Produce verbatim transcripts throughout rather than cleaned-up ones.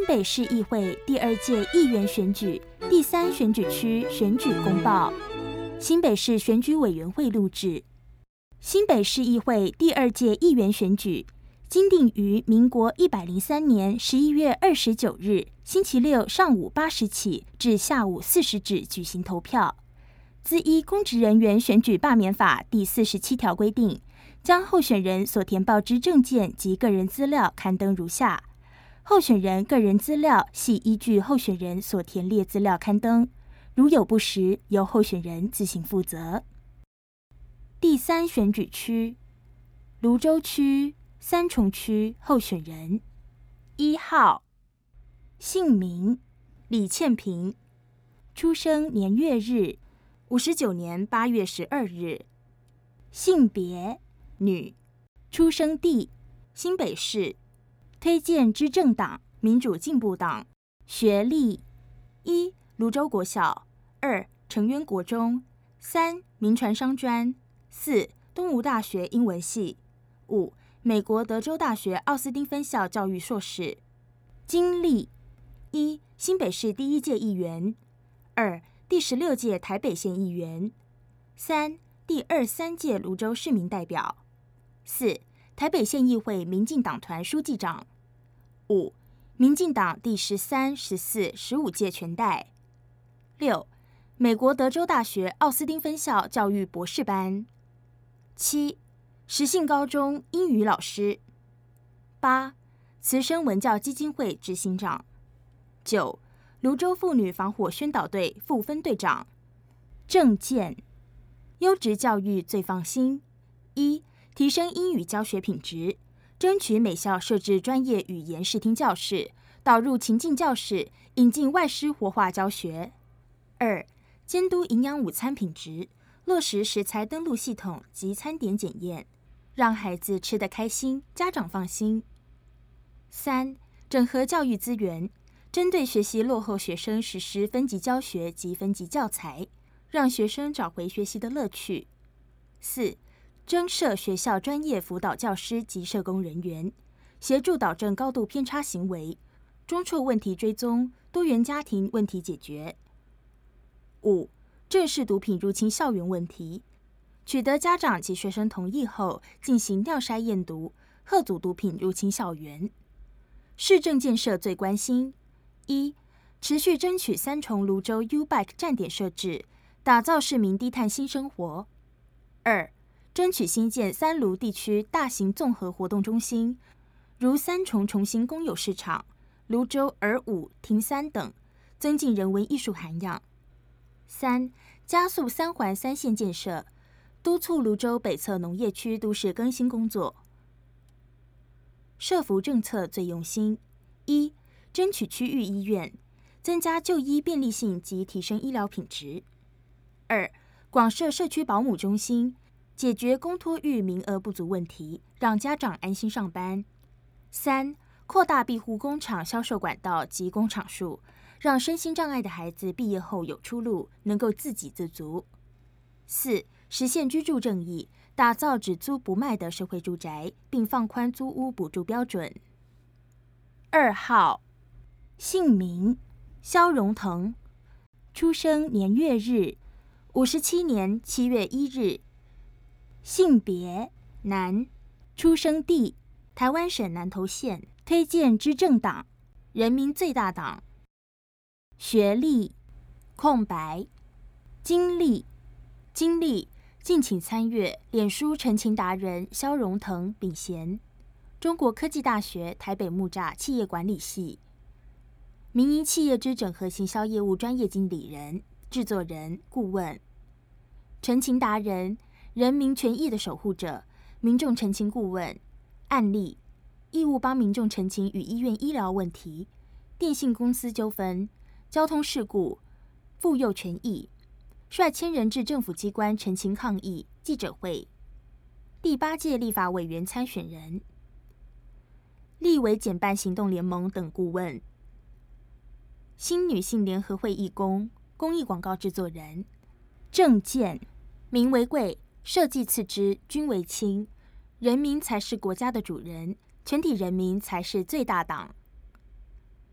北市议会第二届议员选举第三选举区选举公报，新北市选举委员会录制。新北市议会第二届议员选举经定于民国一百零三年十一月二十九日星期六上午八时起至下午四时止举行投票。自依公职人员选举罢免法第四十七条规定，将候选人所填报之证件及个人资料刊登如下。候选人个人资料系依据候选人所填列资料刊登，如有不实，由候选人自行负责。第三选举区，芦洲区、三重区候选人：一号，姓名李倩萍，出生年月日五十九年八月十二日，性别女，出生地新北市，推荐之政党民主进步党，学历一芦洲国小，二成渊国中，三民传商专，四东吴大学英文系，五美国德州大学奥斯汀分校教育硕士。经历一新北市第一届议员，二第十六届台北县议员，三第二三届芦洲市民代表，四台北县议会民进党团书记长，五民进党第十三、十四、十五届全代，六美国德州大学奥斯汀分校教育博士班，七实信高中英语老师，八慈生文教基金会执行长，九芦洲妇女防火宣导队副分队长。政见：优质教育最放心。一、提升英语教学品质，争取每校设置专业语言视听教室，导入情境教室，引进外师活化教学。二、监督营养午餐品质，落实食材登录系统及餐点检验，让孩子吃得开心，家长放心。三、整合教育资源，针对学习落后学生实施分级教学及分级教材，让学生找回学习的乐趣。四、增设学校专业辅导教师及社工人员，协助导正高度偏差行为，中辍问题追踪，多元家庭问题解决。五、正视毒品入侵校园问题，取得家长及学生同意后，进行尿筛验毒，遏阻毒品入侵校园。市政建设最关心：一、持续争取三重芦洲 U-Bike 站点设置，打造市民低碳新生活。二、争取新建三芦地区大型综合活动中心，如三重重新公有市场、芦洲儿舞、亭三等，增进人文艺术涵养。三、加速三环三线建设，督促芦洲北侧农业区都市更新工作。社福政策最用心：一、争取区域医院，增加就医便利性及提升医疗品质。二、广设社区保姆中心，解决公托育名额不足问题，让家长安心上班。三、扩大庇护工厂销售管道及工厂数，让身心障碍的孩子毕业后有出路，能够自给自足。四、实现居住正义，打造只租不卖的社会住宅，并放宽租屋补助标准。二号，姓名萧荣腾，出生年月日五十七年七月一日，性别男，出生地台湾省南投县，推荐之政党人民最大党。学历空白。经历经历敬请参阅脸书陈情达人萧荣腾秉贤，中国科技大学台北木栅企业管理系，民营企业之整合行销业务专业经理人、制作人、顾问。陈情达人，人民权益的守护者，民众陈情顾问。案例：义务帮民众陈情与医院医疗问题、电信公司纠纷、交通事故、妇幼权益。率千人至政府机关陈情抗议记者会。第八届立法委员参选人，立委减半行动联盟等顾问。新女性联合会义工，公益广告制作人。政见：民为贵，社稷次之，君为轻。人民才是国家的主人，全体人民才是最大党。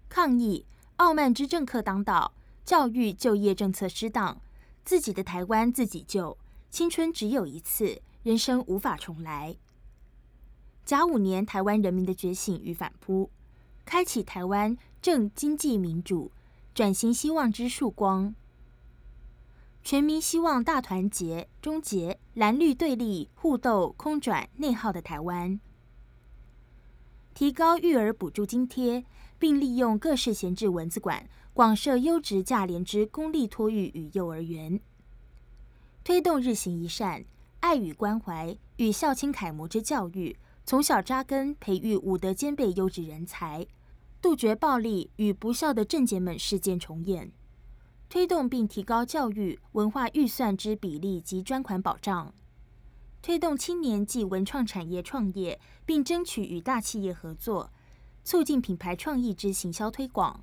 抗议傲慢之政客当道，教育就业政策失当，自己的台湾自己救，青春只有一次，人生无法重来。甲午年台湾人民的觉醒与反扑，开启台湾政经济民主转型希望之曙光。全民希望大团结，终结蓝绿对立、互斗、空转、内耗的台湾。提高育儿补助津贴，并利用各式闲置蚊子馆，广设优质价廉之公立托育与幼儿园。推动日行一善、爱与关怀与孝亲楷模之教育，从小扎根，培育武德兼备优质人才，杜绝暴力与不孝的正姐们事件重演。推动并提高教育文化预算之比例及专款保障，推动青年及文创产业创业，并争取与大企业合作，促进品牌创意之行销推广。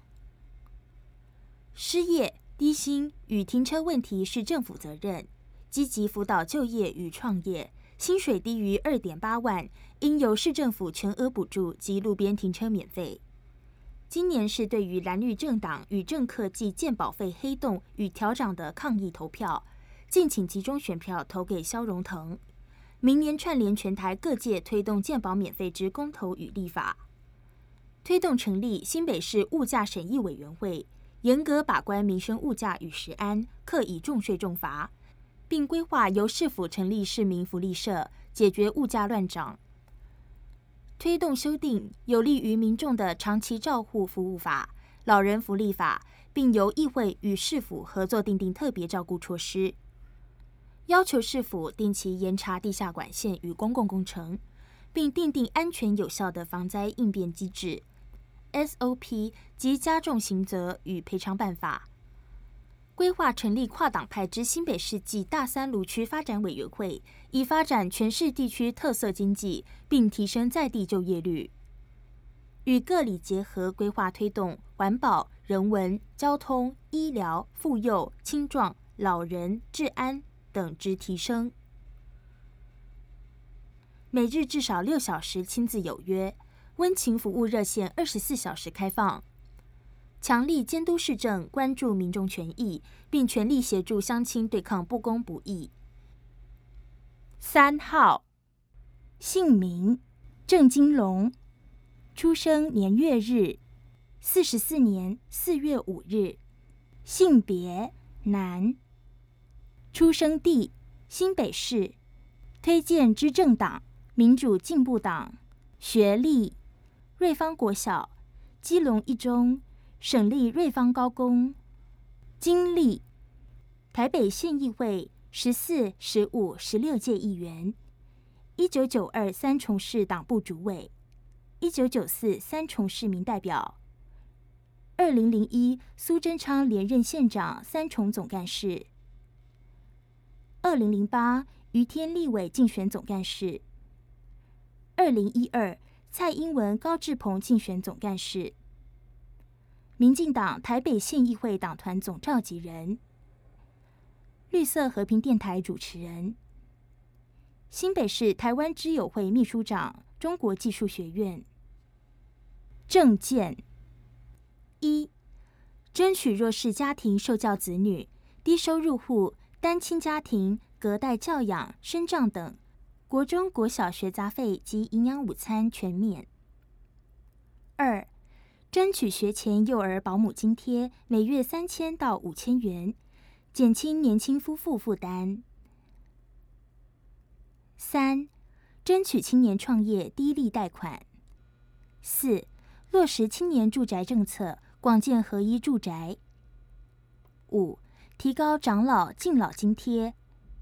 失业、低薪与停车问题是政府责任，积极辅导就业与创业，薪水低于 二点八万，应由市政府全额补助及路边停车免费。今年是对于蓝绿政党与政客暨健保费黑洞与调涨的抗议投票，敬请集中选票投给萧荣腾。明年串联全台各界推动健保免费之公投与立法，推动成立新北市物价审议委员会，严格把关民生物价与食安，课以重税重罚，并规划由市府成立市民福利社，解决物价乱涨。推动修订有利于民众的长期照护服务法、老人福利法，并由议会与市府合作订定特别照顾措施，要求市府定期严查地下管线与公共工程，并订定安全有效的防灾应变机制 S O P 及加重刑责与赔偿办法。规划成立跨党派之新北市暨大三卢区发展委员会，以发展全市地区特色经济，并提升在地就业率。与各里结合，规划推动环保、人文、交通、医疗、妇幼、青壮、老人、治安等之提升。每日至少六小时亲自有约，温情服务热线二十四小时开放。强力监督市政，关注民众权益，并全力协助乡亲对抗不公不义。三号，姓名郑金龙，出生年月日四十四年四月五日，性别男，出生地新北市，推荐之政党民主进步党，学历瑞芳国小、基隆一中、省立瑞芳高工，经历台北县议会十四、十五、十六届议员，一九九二三重市党部主委，一九九四三重市民代表，二零零一苏贞昌连任县长三重总干事，二零零八于天立委竞选总干事，二零一二蔡英文高志鹏竞选总干事。民进党台北县议会党团总召集人，绿色和平电台主持人，新北市台湾知友会秘书长，中国技术学院。政见一，争取弱势家庭受教子女、低收入户、单亲家庭隔代教养、身障等，国中国小学杂费及营养午餐全免。二，争取学前幼儿保姆津贴每月三千到五千元，减轻年轻夫妇负担。三，争取青年创业低利贷款。四，落实青年住宅政策，广建合一住宅。五，提高长老敬老津贴。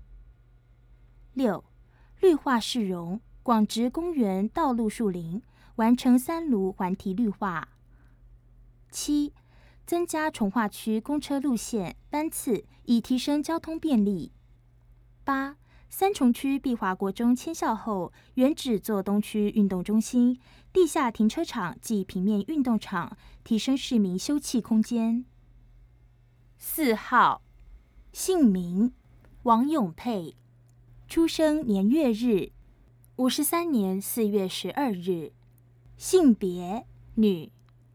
六，绿化市容，广植公园道路树林，完成三芦环堤绿化。七，增加重划区公车路线班次，以提升交通便利。八，三重区碧华国中迁校后，原址作东区运动中心、地下停车场及平面运动场，提升市民休憩空间。四号，姓名王永佩，出生年月日五十三年四月十二日，性别女，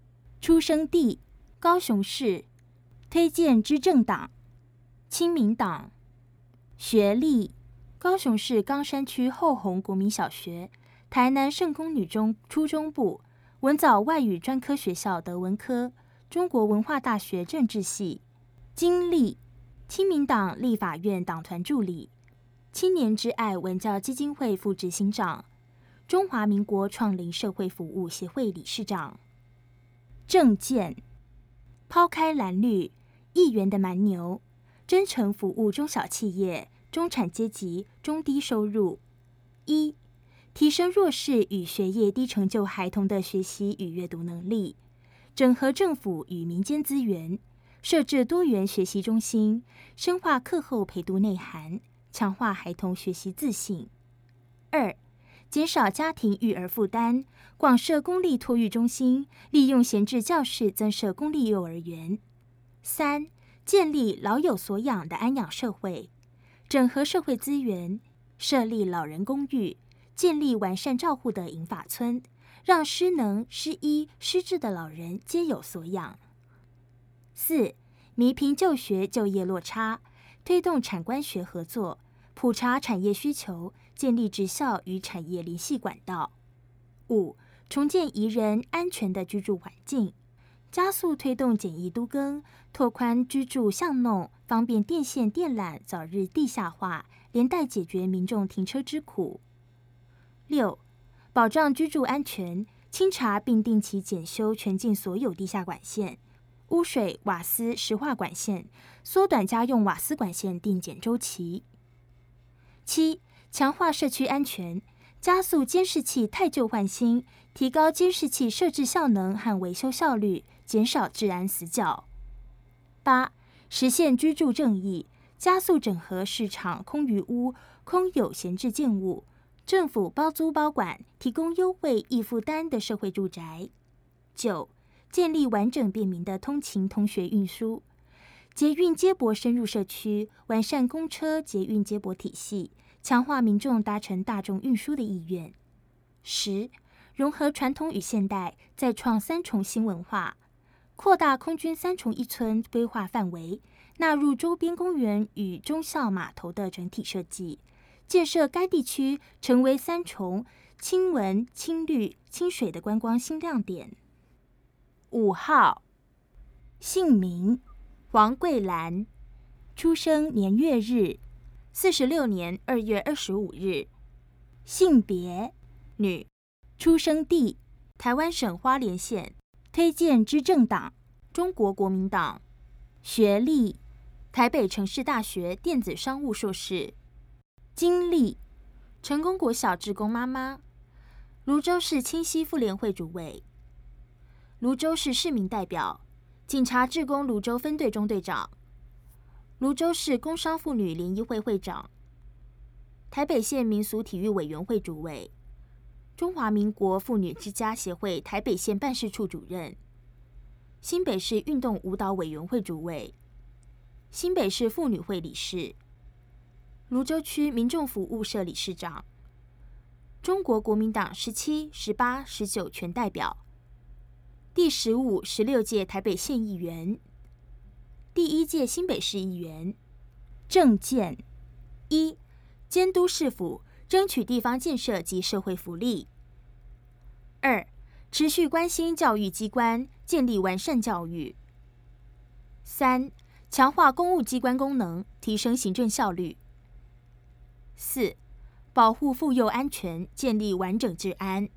出生地高雄市，推荐之政党亲民党。学历高雄市冈山区后洪国民小学、台南圣公女中初中部、文藻外语专科学校德文科、中国文化大学政治系。经历亲民党立法院党团助理，青年之爱文教基金会副执行长，中华民国创龄社会服务协会理事长。政见抛开蓝绿，议员的蛮牛，真诚服务中小企业、中产阶级、中低收入。一、提升弱势与学业低成就孩童的学习与阅读能力，整合政府与民间资源，设置多元学习中心，深化课后陪读内涵，强化孩童学习自信。二、减少家庭育儿负担，广设公立托育中心，利用闲置教室增设公立幼儿园。三、建立老有所养的安养社会，整合社会资源，设立老人公寓，建立完善照护的银发村，让失能、失医、失智的老人皆有所养。四、弥平就学就业落差，推动产官学合作，普查产业需求，建立职校与产业联系管道。五、重建宜人安全的居住环境，加速推动简易都更，拓宽居住巷弄，方便电线电缆早日地下化，连带解决民众停车之苦。六、保障居住安全，清查并定期检修全境所有地下管线、污水、瓦斯、石化管线，缩短家用瓦斯管线定检周期。七、强化社区安全，加速监视器汰旧换新，提高监视器设置效能和维修效率，减少治安死角。八、实现居住正义，加速整合市场空余屋、空有闲置建物，政府包租包管，提供优惠易负担的社会住宅。九、建立完整便民的通勤通学运输，捷运接驳深入社区，完善公车捷运接驳体系，强化民众搭乘大众运输的意愿。十、融合传统与现代，再创三重新文化，扩大空军三重一村规划范围，纳入周边公园与忠孝码头的整体设计，建设该地区成为三重亲文、亲绿、亲水的观光新亮点。五号，姓名黄桂兰，出生年月日四十六年二月二十五日，性别女，出生地台湾省花莲县，推荐之政党中国国民党，学历台北城市大学电子商务硕士，经历成功国小志工妈妈，泸州市清溪妇联会主委，泸州市市民代表，警察志工泸州分队中队长，泸州市工商妇女联谊会会长，台北县民俗体育委员会主委，中华民国妇女之家协会台北县办事处主任，新北市运动舞蹈委员会主委，新北市妇女会理事，泸州区民众服务社理事长，中国国民党十七、十八、十九全代表，第十五、十六届台北县议员，第一届新北市议员。政见一、监督市府，争取地方建设及社会福利。二、持续关心教育机关，建立完善教育。三、强化公务机关功能，提升行政效率。四、保护妇幼安全，建立完整治安。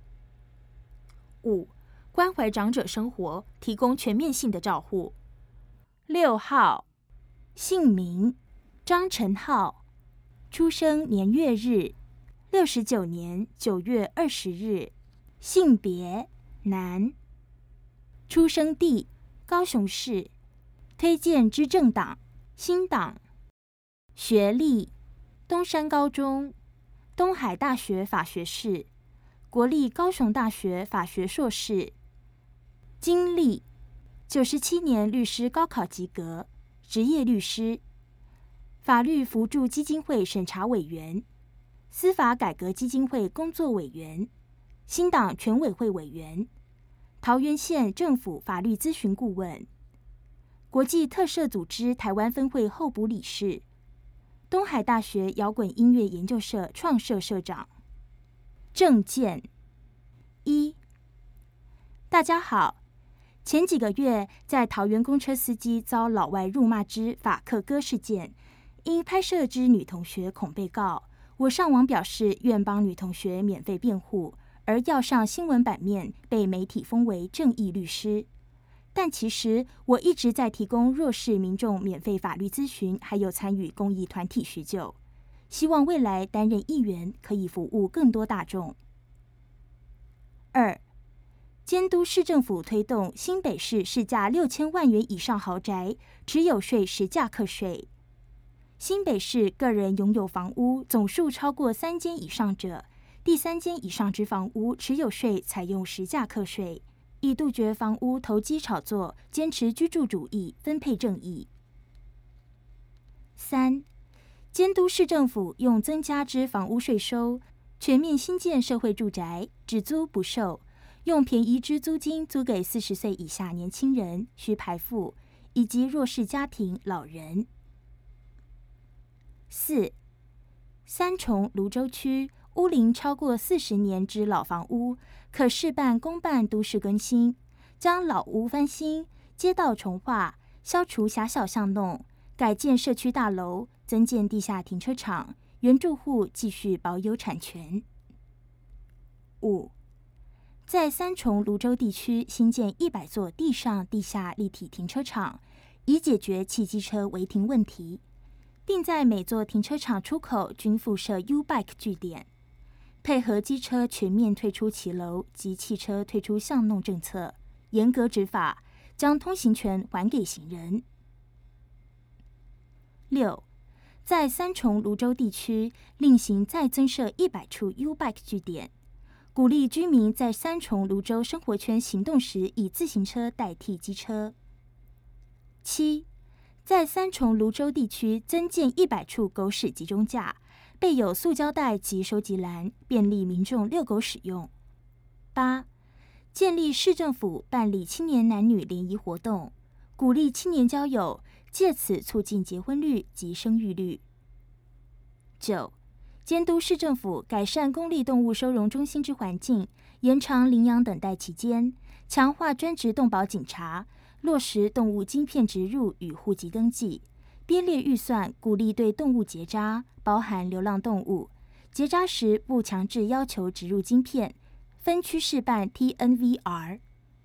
五、关怀长者生活，提供全面性的照护。六号，姓名张晨浩，出生年月日六十九年九月二十日，性别男，出生地高雄市，推荐之政党新党，学历东山高中、东海大学法学士、国立高雄大学法学硕士，经历九十七年律师高考及格，职业律师，法律扶助基金会审查委员，司法改革基金会工作委员，新党全委会委员， 桃园县政府法律咨询顾问，国际特赦组织台湾分会候补理事，东海大学摇滚音乐研究社创社社长。政见一，大家好。前几个月，在桃园公车司机遭老外辱骂之法克哥事件，因拍摄之女同学恐被告，我上网表示愿帮女同学免费辩护，而要上新闻版面，被媒体封为正义律师。但其实我一直在提供弱势民众免费法律咨询，还有参与公益团体许久，希望未来担任议员可以服务更多大众。二，监督市政府推动新北市市价六千万元以上豪宅持有税实价课税。新北市个人拥有房屋总数超过三间以上者，第三间以上之房屋持有税采用实价课税，以杜绝房屋投机炒作，坚持居住主义、分配正义。三，监督市政府用增加之房屋税收，全面新建社会住宅，只租不售，用便宜之租金租给四十岁以下年轻人、需排富以及弱势家庭、老人。四，三重芦洲区屋龄超过四十年之老房屋，可试办公办都市更新，将老屋翻新、街道重划，消除狭小巷弄，改建社区大楼，增建地下停车场，原住户继续保有产权。五，在三重芦洲地区新建一百座地上地下立体停车场，以解决汽机车违停问题，并在每座停车场出口均附设 U-Bike 据点，配合机车全面退出骑楼及汽车退出巷弄政策，严格执法，将通行权还给行人。六，在三重芦洲地区另行再增设一百处 U-Bike 据点，鼓励居民在三重芦洲生活圈行动时以自行车代替机车。七，在三重芦洲地区增建一百处狗屎集中架，备有塑胶袋及收集篮，便利民众遛狗使用。八，建立市政府办理青年男女联谊活动，鼓励青年交友，借此促进结婚率及生育率。九，监督市政府改善公立动物收容中心之环境，延长领养等待期间，强化专职动保警察，落实动物晶片植入与户籍登记，编列预算鼓励对动物结扎，包含流浪动物，结扎时不强制要求植入晶片，分区试办 T N V R。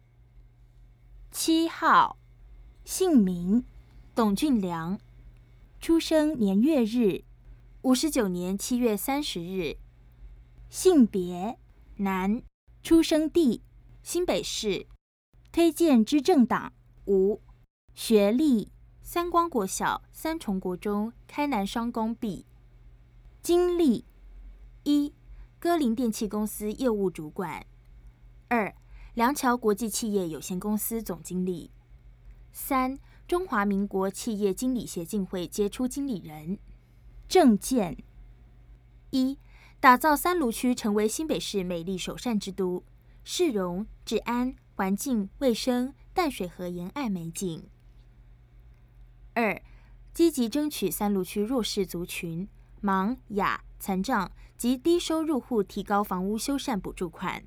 七号，姓名董俊良，出生年月日五十九年七月三十日，性别男，出生地新北市，推荐之政党无，学历三光国小、三重国中、开南商工毕，经历一，歌林电器公司业务主管；二，梁桥国际企业有限公司总经理；三，中华民国企业经理协进会杰出经理人。政见一，打造三芦区成为新北市美丽首善之都，市容、治安、环境、卫生、淡水河沿岸美景。二，积极争取三芦区弱势族群、盲、哑、残障及低收入户提高房屋修缮补助款。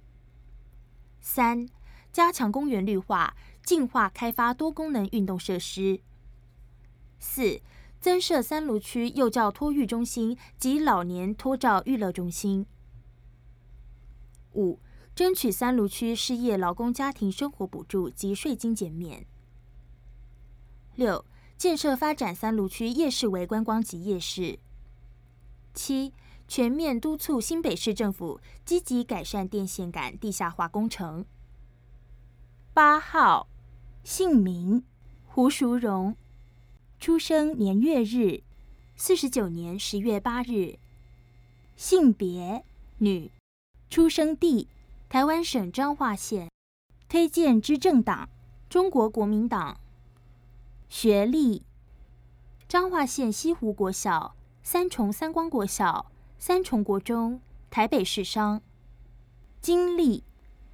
三，加强公园绿化，净化开发多功能运动设施。四，增设三芦区幼教托育中心及老年托照育乐中心。五，争取三芦区失业劳工家庭生活补助及税金减免。六，建设发展三芦区夜市为观光及夜市。七，全面督促新北市政府积极改善电线杆地下化工程。八号，姓名胡淑荣，出生年月日四十九年十月八日，性别女，出生地台湾省彰化县，推荐之政党中国国民党。学历彰化县西湖国小、三重三光国小、三重国中、台北市商。经历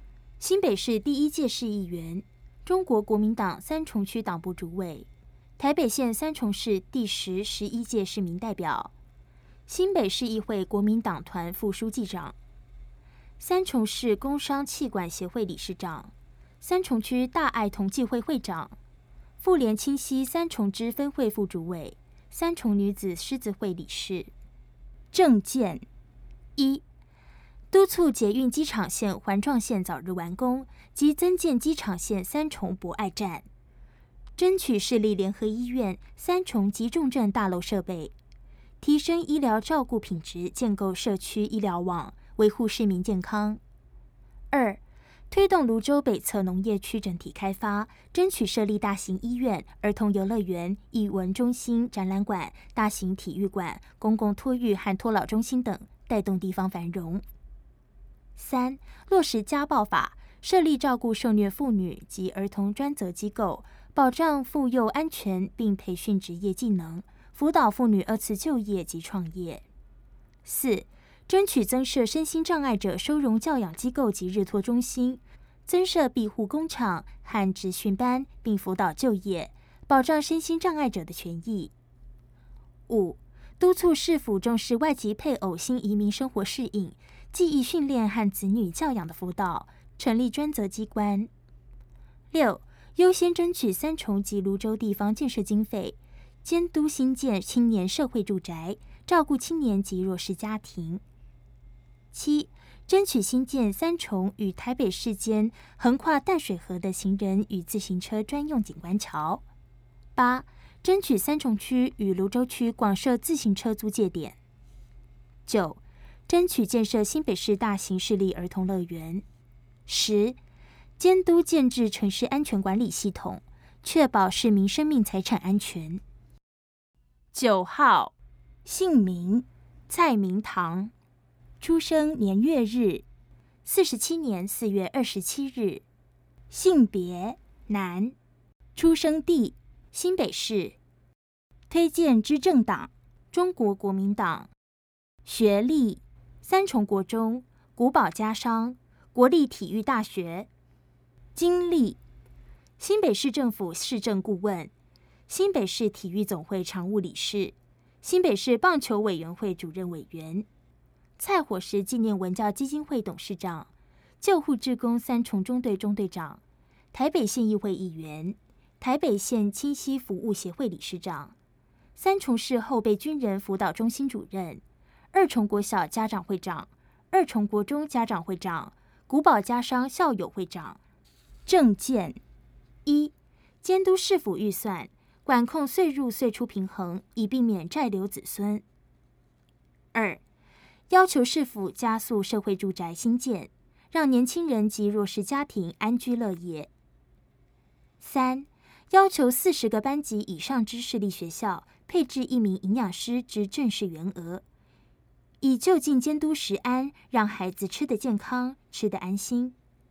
新北市第一届市议员，中国国民党三重区党部主委，台北县三重市第十、十一届市民代表，新北市议会国民党团副书记长，三重市工商气管协会理事长，三重区大爱同济会会长，妇联清溪三重支分会副主委，三重女子狮子会理事。政见一，督促捷运机场线环状线早日完工及增建机场线三重博爱站，争取市立联合医院三重急重症大楼设备，提升医疗照顾品质，建构社区医疗网，维护市民健康。二，推动泸州北侧农业区整体开发，争取设立大型医院、儿童游乐园、艺文中心、展览馆、大型体育馆、公共托育和托老中心等，带动地方繁荣。三，落实家暴法，设立照顾受虐妇女及儿童专责机构，保障妇幼安全，并培训职业技能，辅导妇女二次就业及创业。四，争取增设身心障碍者收容教养机构及日托中心，增设庇护工厂和职训班，并辅导就业，保障身心障碍者的权益。五，督促市府重视外籍配偶新移民生活适应、技艺训练和子女教养的辅导，成立专责机关。六，优先争取三重及泸州地方建设经费，监督新建青年社会住宅，照顾青年及弱势家庭。七，争取新建三重与台北市间横跨淡水河的行人与自行车专用景观桥。八，争取三重区与泸州区广设自行车租借点。九，争取建设新北市大型市立儿童乐园。十，监督建制城市安全管理系统，确保市民生命财产安全。九号，姓名蔡明堂，出生年月日四十七年四月二十七日，性别男，出生地新北市，推荐之政党中国国民党，学历三重国中、古堡家商、国立体育大学，经历新北市政府市政顾问、新北市体育总会常务理事、新北市棒球委员会主任委员、蔡火石纪念文教基金会董事长、救护志工三重中队中队长、台北县议会议员、台北县清溪服务协会理事长、三重市后备军人辅导中心主任、二重国小家长会长、二重国中家长会长、古堡家商校友会长。政见一，监督市府预算，管控岁入岁出平衡，以避免债留子孙。二，要求市府加速社会住宅兴建，让年轻人及弱势家庭安居乐业。三，要求四十个班级以上之市立学校配置一名营养师之正式员额，以就近监督食安，让孩子吃得健康，吃得安心。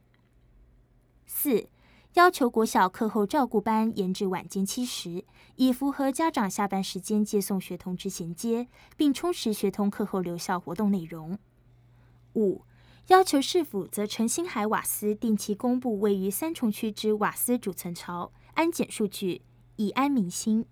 四，要求国小课后照顾班延至晚间七时，以符合家长下班时间接送学童之衔接，并充实学童课后留校活动内容。五，要求市府责成星海瓦斯定期公布位于三重区之瓦斯主层槽安检数据，以安民心。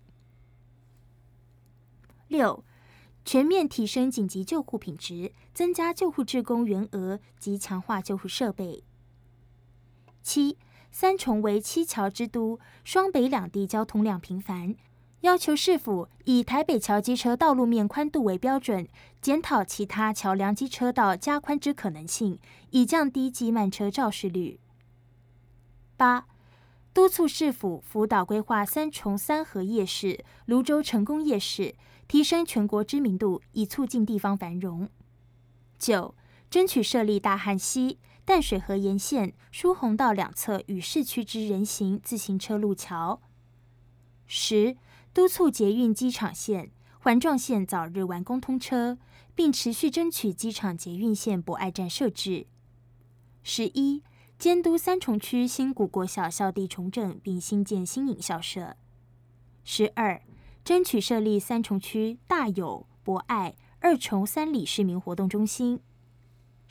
六，全面提升紧急救护品质，增加救护志工员额及强化救护设备。七，三重为七桥之都，双北两地交通量频繁，要求市府以台北桥机车道路面宽度为标准，检讨其他桥梁机车道加宽之可能性，以降低机慢车肇事率。八，督促市府辅导规划三重三和夜市、泸州成功夜市，提升全国知名度，以促进地方繁荣。九，争取设立大汉溪、淡水河沿线疏洪道两侧与市区之人行自行车路桥。十，督促捷运机场线、环状线早日完工通车，并持续争取机场捷运线博爱站设置。十一，监督三重区新谷国小校地重整，并新建新颖校舍。十二，争取设立三重区大有、博爱、二重三里市民活动中心。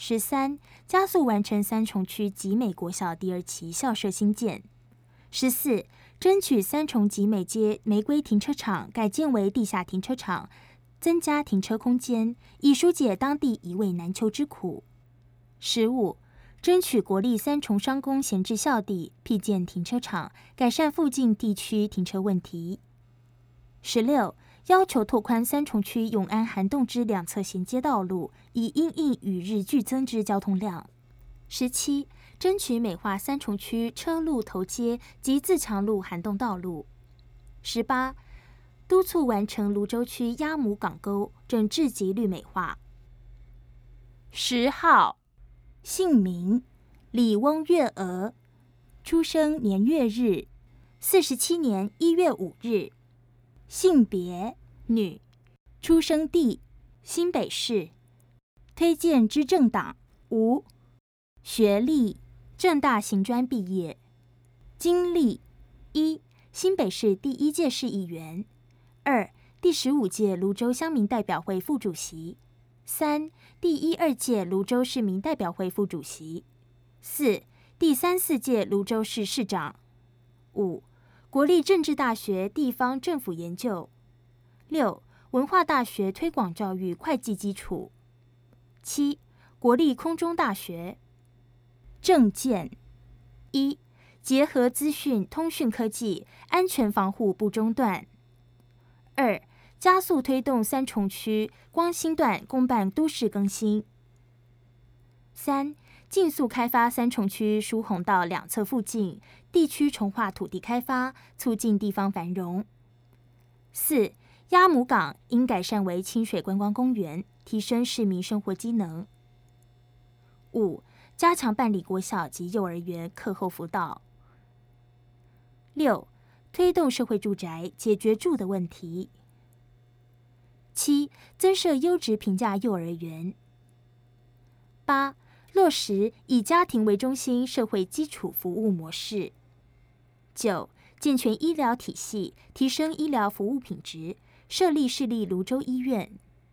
十三，加速完成三重区集美国小第二期校舍新建。十四，争取三重集美街玫瑰停车场改建为地下停车场，增加停车空间，以疏解当地一位难求之苦。十五，争取国立三重商工闲置校地辟建停车场，改善附近地区停车问题。十六，要求拓宽三重区永安寒洞之两侧衔接道路，以因应与日俱增之交通量。十七，争取美化三重区车路头街及自强路寒洞道路。十八，督促完成泸州区鸭母港沟整治及绿美化。十号，姓名李翁月娥，出生年月日四十七年一月五日，性别女，出生地新北市，推荐之政党无，学历政大行专毕业，经历一，新北市第一届市议员，二，第十五届泸州乡民代表会副主席，三，第一二届泸州市民代表会副主席，四，第三四届泸州市市长，五，国立政治大学地方政府研究，六，文化大学推广教育会计基础，七，国立空中大学。政见一，结合资讯通讯科技，安全防护不中断。二，加速推动三重区光兴段公办都市更新。三，尽速开发三重区疏洪道两侧附近地区重划土地开发，促进地方繁荣。四，鸭母港应改善为清水观光公园，提升市民生活机能。五，加强办理国小及幼儿园课后辅导。六，推动社会住宅，解决住的问题。七，增设优质平价幼儿园。八，落实以家庭为中心社会基础服务模式。九，健全医疗体系，提升医疗服务品质，设立市立泸州医院。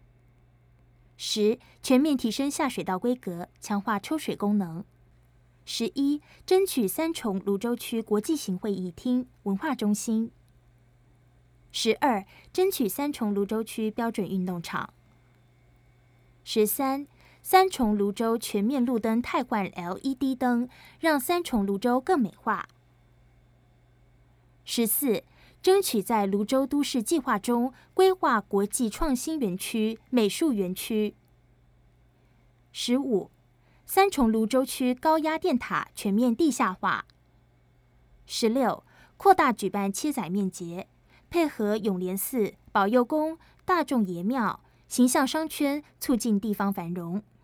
十，全面提升下水道规格，强化抽水功能。十一，争取三重泸州区国际型会议厅、文化中心。十二，争取三重泸州区标准运动场。十三，三重泸州全面路灯汰换 L E D 灯，让三重泸州更美化。十四，争取在泸州都市计划中规划国际创新园区、美术园区。十五，三重泸州区高压电塔全面地下化。十六，扩大举办七仔面节，配合永联寺、保佑宫、大众爷庙、形象商圈，促进地方繁荣。